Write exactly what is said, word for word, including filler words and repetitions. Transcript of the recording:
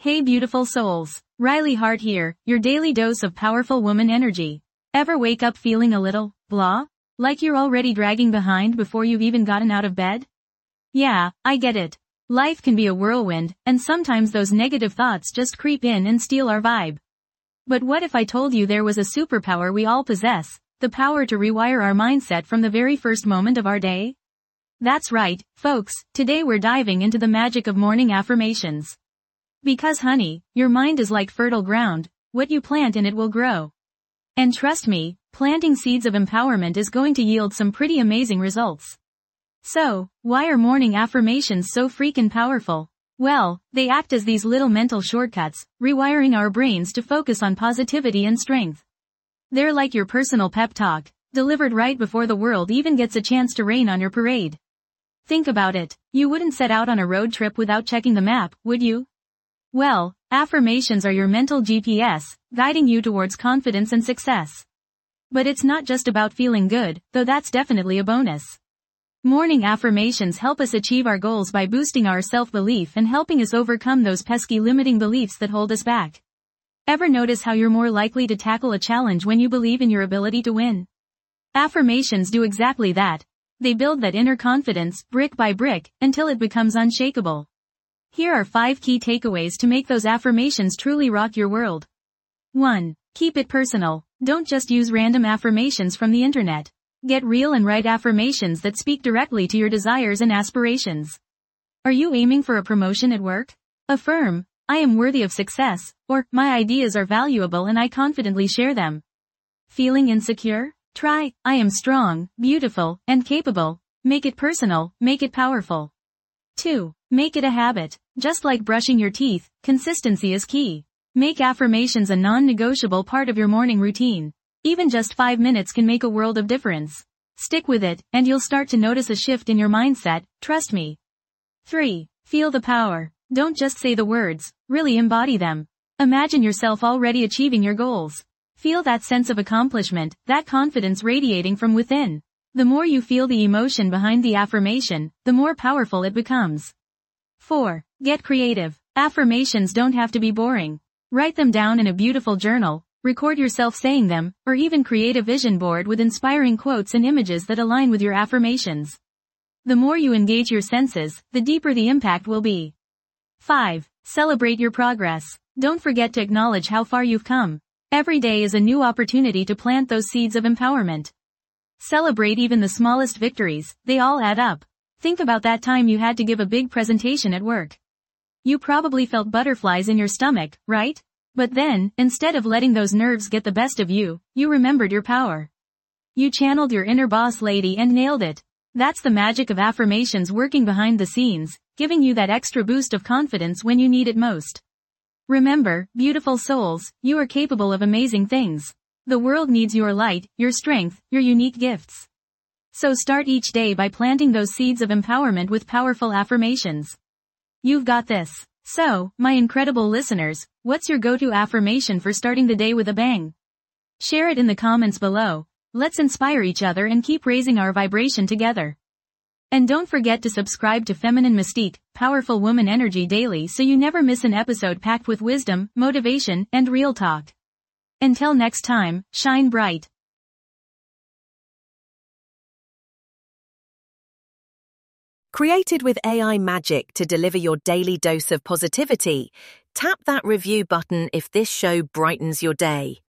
Hey beautiful souls, Riley Hart here, your daily dose of powerful woman energy. Ever wake up feeling a little, blah? Like you're already dragging behind before you've even gotten out of bed? Yeah, I get it. Life can be a whirlwind, and sometimes those negative thoughts just creep in and steal our vibe. But what if I told you there was a superpower we all possess, the power to rewire our mindset from the very first moment of our day? That's right, folks, today we're diving into the magic of morning affirmations. Because honey, your mind is like fertile ground, what you plant in it will grow. And trust me, planting seeds of empowerment is going to yield some pretty amazing results. So, why are morning affirmations so freaking powerful? Well, they act as these little mental shortcuts, rewiring our brains to focus on positivity and strength. They're like your personal pep talk, delivered right before the world even gets a chance to rain on your parade. Think about it, you wouldn't set out on a road trip without checking the map, would you? Well, affirmations are your mental G P S, guiding you towards confidence and success. But it's not just about feeling good, though that's definitely a bonus. Morning affirmations help us achieve our goals by boosting our self-belief and helping us overcome those pesky limiting beliefs that hold us back. Ever notice how you're more likely to tackle a challenge when you believe in your ability to win? Affirmations do exactly that. They build that inner confidence, brick by brick, until it becomes unshakable. Here are five key takeaways to make those affirmations truly rock your world. one. Keep it personal. Don't just use random affirmations from the internet. Get real and write affirmations that speak directly to your desires and aspirations. Are you aiming for a promotion at work? Affirm, I am worthy of success, or, my ideas are valuable and I confidently share them. Feeling insecure? Try, I am strong, beautiful, and capable. Make it personal, make it powerful. two. Make it a habit. Just like brushing your teeth, consistency is key. Make affirmations a non-negotiable part of your morning routine. Even just five minutes can make a world of difference. Stick with it, and you'll start to notice a shift in your mindset, trust me. three. Feel the power. Don't just say the words, really embody them. Imagine yourself already achieving your goals. Feel that sense of accomplishment, that confidence radiating from within. The more you feel the emotion behind the affirmation, the more powerful it becomes. four. Get creative. Affirmations don't have to be boring. Write them down in a beautiful journal, record yourself saying them, or even create a vision board with inspiring quotes and images that align with your affirmations. The more you engage your senses, the deeper the impact will be. five. Celebrate your progress. Don't forget to acknowledge how far you've come. Every day is a new opportunity to plant those seeds of empowerment. Celebrate even the smallest victories, they all add up. Think about that time you had to give a big presentation at work. You probably felt butterflies in your stomach, right? But then, instead of letting those nerves get the best of you, you remembered your power. You channeled your inner boss lady and nailed it. That's the magic of affirmations working behind the scenes, giving you that extra boost of confidence when you need it most. Remember, beautiful souls, you are capable of amazing things. The world needs your light, your strength, your unique gifts. So start each day by planting those seeds of empowerment with powerful affirmations. You've got this. So, my incredible listeners, what's your go-to affirmation for starting the day with a bang? Share it in the comments below. Let's inspire each other and keep raising our vibration together. And don't forget to subscribe to Feminine Mystique, Powerful Woman Energy Daily so you never miss an episode packed with wisdom, motivation, and real talk. Until next time, shine bright. Created with A I magic to deliver your daily dose of positivity, tap that review button if this show brightens your day.